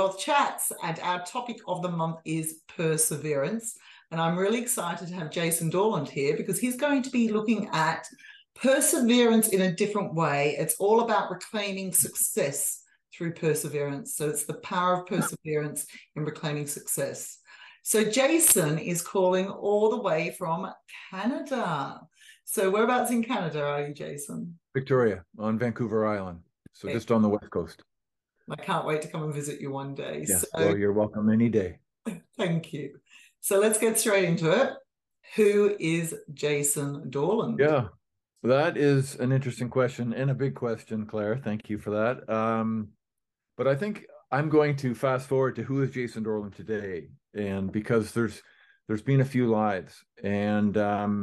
Wealth Chats, and our topic of the month is perseverance. And I'm really excited to have Jason Dorland here because he's going to be looking at perseverance in a different way. It's all about reclaiming success through perseverance. So it's the power of perseverance in reclaiming success. So Jason is calling all the way from Canada. So whereabouts in Canada are you, Jason? Victoria, on Vancouver Island. So just on the West Coast. I can't wait to come and visit you one day. Yes, So well, you're welcome any day. thank you. So let's get straight into it. Who is Jason Dorland? Yeah, that is an interesting question and a big question, Claire. Thank you for that. But I think I'm going to fast forward to who is Jason Dorland today, and because there's been a few lives, and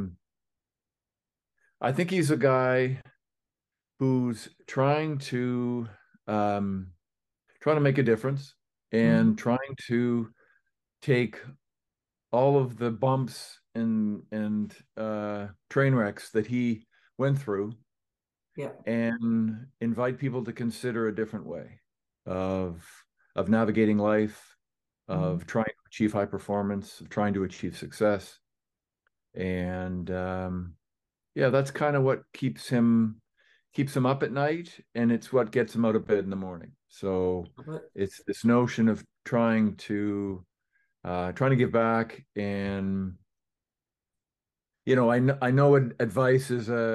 I think he's a guy who's trying to make a difference and trying to take all of the bumps and train wrecks that he went through, and invite people to consider a different way of navigating life, of trying to achieve high performance, of trying to achieve success. And yeah, that's kind of what keeps him up at night, and it's what gets him out of bed in the morning. So it's this notion of trying to give back. And I know advice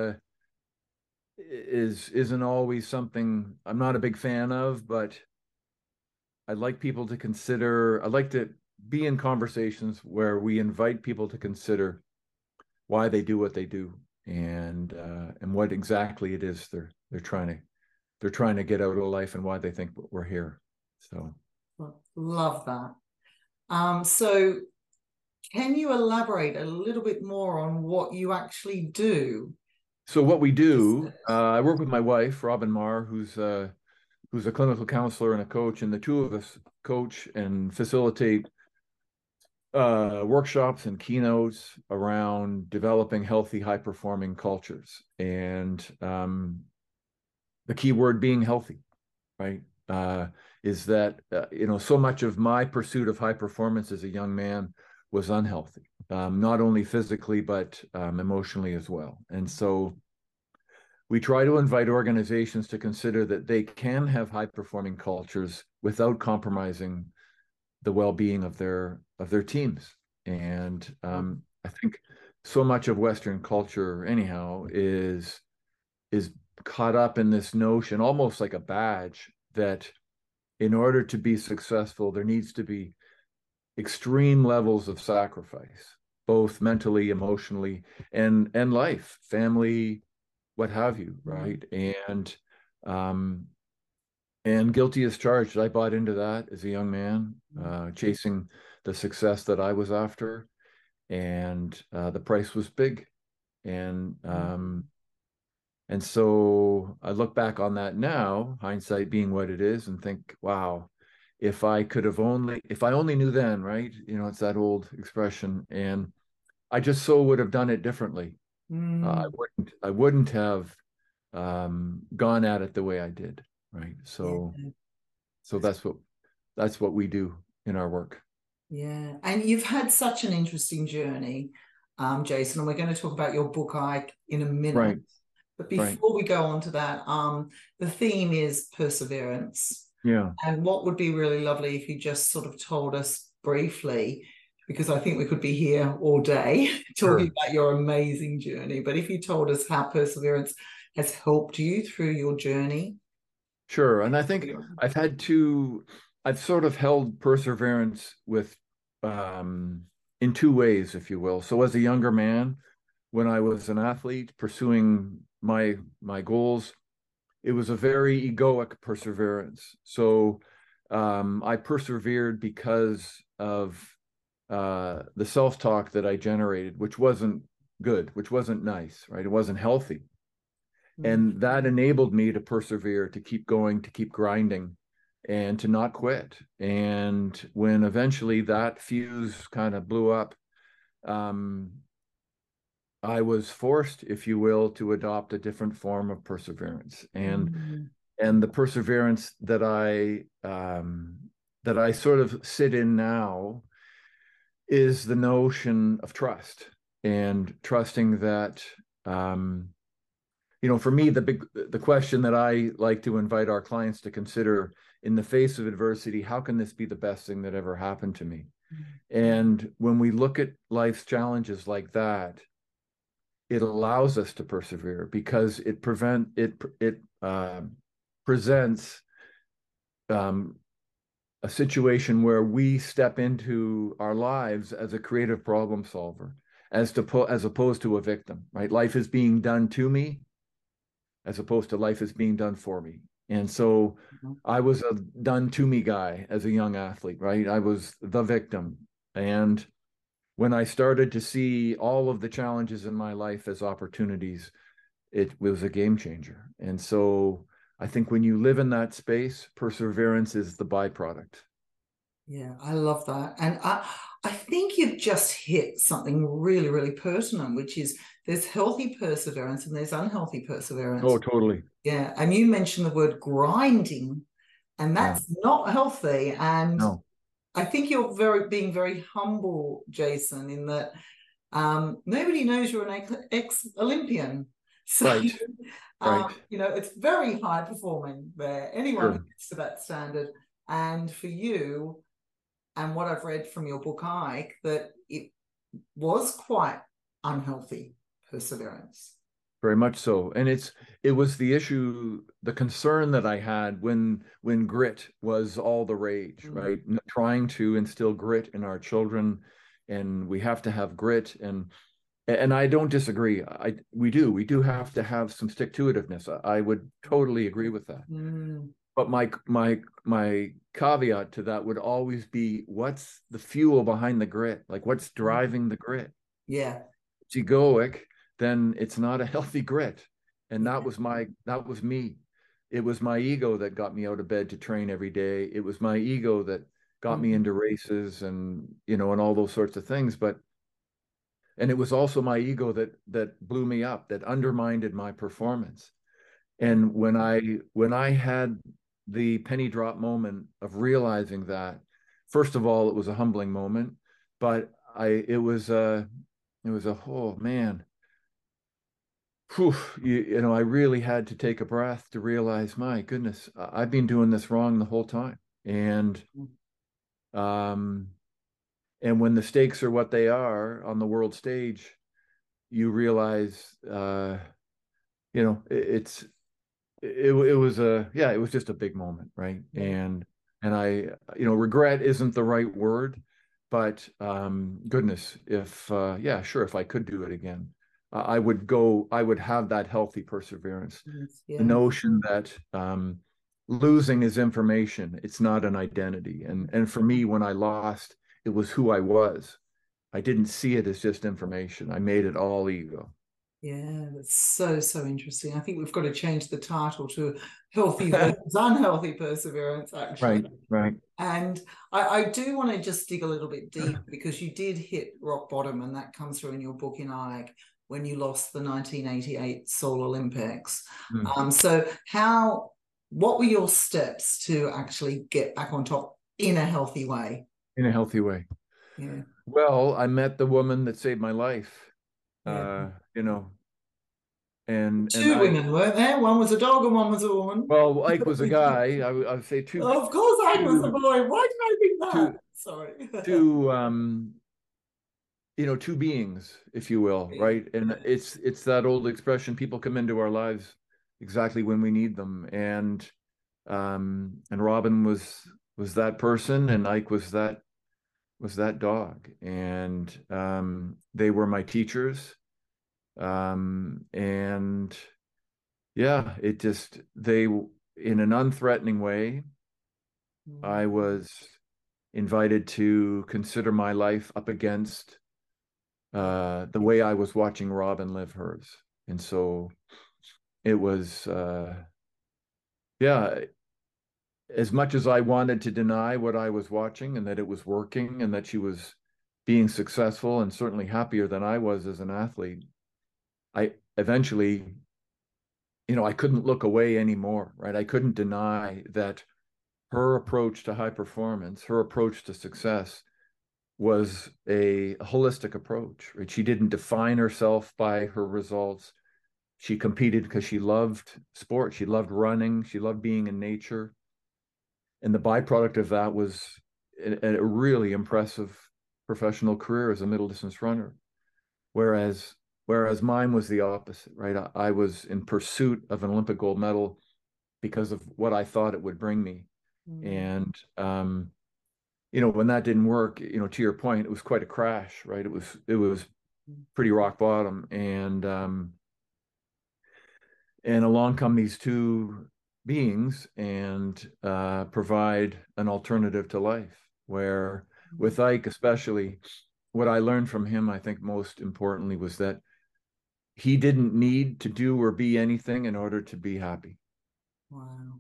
isn't always something I'm not a big fan of, but I'd like people to consider. I'd like to be in conversations where we invite people to consider why they do what they do, and what exactly it is they're trying to get out of life, and why they think we're here. So love that. So can you elaborate a little bit more on what you actually do? So what we do, I work with my wife, Robin Marr, who's a clinical counselor and a coach, and the two of us coach and facilitate workshops and keynotes around developing healthy, high-performing cultures. And the key word being healthy, right? Is that, so much of my pursuit of high performance as a young man was unhealthy, not only physically, but emotionally as well. And so we try to invite organizations to consider that they can have high-performing cultures without compromising the well-being of their teams. And I think so much of Western culture, anyhow, is caught up in this notion, almost like a badge, that in order to be successful, there needs to be extreme levels of sacrifice, both mentally, emotionally, and life, family, what have you, right? And guilty as charged. I bought into that as a young man, chasing the success that I was after, and the price was big. And so I look back on that now, hindsight being what it is, and think, wow, if I only knew then, right? It's that old expression, and I just so would have done it differently. I wouldn't have gone at it the way I did, right? So that's what we do in our work. Yeah, and you've had such an interesting journey, Jason, and we're going to talk about your book in a minute. Right. But before we go on to that, the theme is perseverance. Yeah. And what would be really lovely if you just sort of told us briefly, because I think we could be here all day talking about your amazing journey. But if you told us how perseverance has helped you through your journey. Sure. And I think I've sort of held perseverance with in two ways, if you will. So as a younger man, when I was an athlete pursuing my goals, it was a very egoic perseverance. So I persevered because of the self-talk that I generated, which wasn't good, which wasn't nice, right? It wasn't healthy. And that enabled me to persevere, to keep going, to keep grinding, and to not quit. And when eventually that fuse kind of blew up, I was forced, if you will, to adopt a different form of perseverance. And the perseverance that I that I sort of sit in now is the notion of trust, and trusting that, for me, the question that I like to invite our clients to consider in the face of adversity: how can this be the best thing that ever happened to me? And when we look at life's challenges like that, it allows us to persevere, because it presents a situation where we step into our lives as a creative problem solver, as opposed to a victim, right? Life is being done to me, as opposed to life is being done for me. And so I was a done to me guy as a young athlete, right? I was the victim. And when I started to see all of the challenges in my life as opportunities, it was a game changer. And so I think when you live in that space, perseverance is the byproduct. Yeah, I love that. And I think you've just hit something really, really pertinent, which is there's healthy perseverance and there's unhealthy perseverance. Oh, totally. Yeah. And you mentioned the word grinding, and that's not healthy. And No. I think you're being very humble, Jason, in that nobody knows you're an ex-Olympian. So, Right. Right. It's very high performing there. Anyone who Sure. gets to that standard. And for you, and what I've read from your book, Ike, that it was quite unhealthy perseverance. Very much so. And it was the issue, the concern that I had when grit was all the rage, right? Trying to instill grit in our children, and we have to have grit, and I don't disagree. We do have to have some stick-to-itiveness. I would totally agree with that. But my caveat to that would always be, what's the fuel behind the grit? Like, what's driving the grit? Yeah. It's egoic, then it's not a healthy grit. And that was me. It was my ego that got me out of bed to train every day. It was my ego that got me into races and all those sorts of things. And it was also my ego that blew me up, that undermined my performance. And when I had the penny drop moment of realizing that, first of all, it was a humbling moment, but it was a oh man, whew, I really had to take a breath to realize, my goodness, I've been doing this wrong the whole time. And when the stakes are what they are on the world stage, you realize, it was just a big moment, right? And I, regret isn't the right word, but goodness, if if I could do it again, I would have that healthy perseverance. The notion that losing is information, it's not an identity. And for me, when I lost, it was who I was. I didn't see it as just information. I made it all ego. Yeah, that's so, so interesting. I think we've got to change the title to healthy versus unhealthy perseverance, actually. Right. And I do want to just dig a little bit deep, because you did hit rock bottom, and that comes through in your book in Ike, when you lost the 1988 Seoul Olympics. So what were your steps to actually get back on top in a healthy way? In a healthy way. Yeah. Well, I met the woman that saved my life. Yeah. And two women, weren't there? One was a dog and one was a woman. Well, Ike was a guy. I would say two. Of course, Ike was a boy. Why did I think that? Sorry. Two beings, if you will, right? And it's that old expression: people come into our lives exactly when we need them. And Robin was that person, and Ike was that dog. And they were my teachers. And yeah, in an unthreatening way, I was invited to consider my life up against the way I was watching Robin live hers. And so it was, as much as I wanted to deny what I was watching and that it was working and that she was being successful and certainly happier than I was as an athlete, I eventually, I couldn't look away anymore, right? I couldn't deny that her approach to high performance, her approach to success was a holistic approach, right? She didn't define herself by her results. She competed because she loved sport. She loved running. She loved being in nature. And the byproduct of that was a really impressive professional career as a middle distance runner. Whereas mine was the opposite, right? I was in pursuit of an Olympic gold medal because of what I thought it would bring me. And when that didn't work, to your point, it was quite a crash, right? It was pretty rock bottom. And along come these two beings and provide an alternative to life, where with Ike especially, what I learned from him, I think most importantly, was that he didn't need to do or be anything in order to be happy. Wow.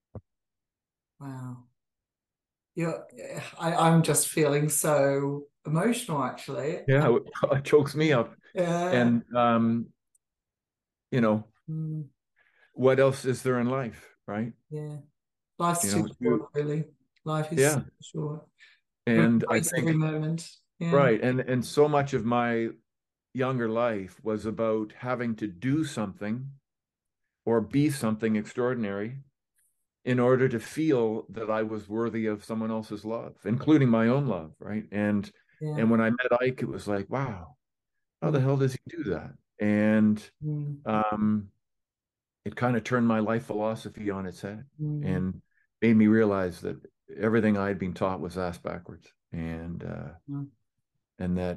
I'm just feeling so emotional, actually. Yeah, it chokes me up. Yeah. And what else is there in life, right? Yeah. Life's too short, really. Life is so short. And I think every moment. Yeah. Right. And so much of my younger life was about having to do something or be something extraordinary in order to feel that I was worthy of someone else's love, including my own love, right? And when I met Ike, it was like, wow, how the hell does he do that? And it kind of turned my life philosophy on its head and made me realize that everything I had been taught was ass backwards. And that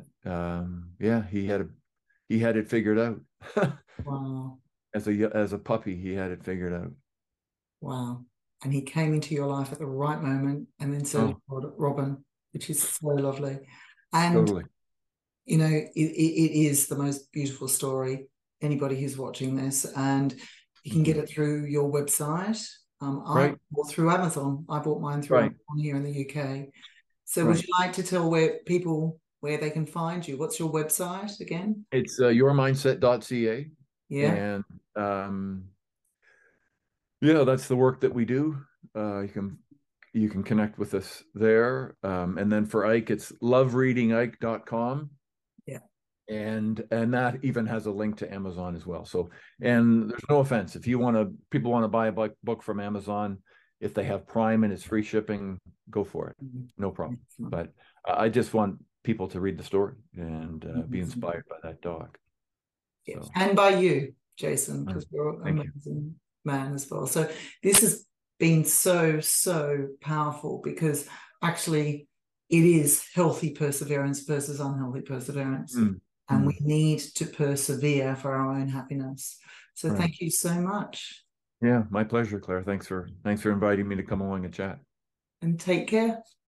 he had it figured out. Wow. As a puppy, he had it figured out. Wow. And he came into your life at the right moment, and then so did Robin, which is so lovely. And totally. It is the most beautiful story. Anybody who's watching this, and you can get it through your website, or through Amazon. I bought mine through Amazon here in the UK. So would you like to tell where they can find you? What's your website again? It's yourmindset.ca. Yeah. And that's the work that we do. You can connect with us there. And then for Ike, it's lovereadingike.com. Yeah. And that even has a link to Amazon as well. So, and there's no offense. If people want to buy a book from Amazon, if they have Prime and it's free shipping, go for it. No problem. But I just want people to read the story and be inspired by that dog. Yes. So. And by you, Jason, because you're an amazing man as well. So this has been so, so powerful, because actually it is healthy perseverance versus unhealthy perseverance. And we need to persevere for our own happiness. So thank you so much. Yeah, my pleasure, Claire. Thanks for inviting me to come along and chat. And take care.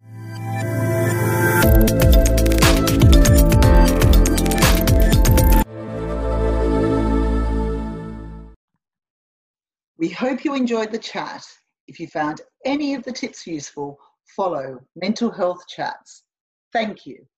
We hope you enjoyed the chat. If you found any of the tips useful, follow Mental Health Chats. Thank you.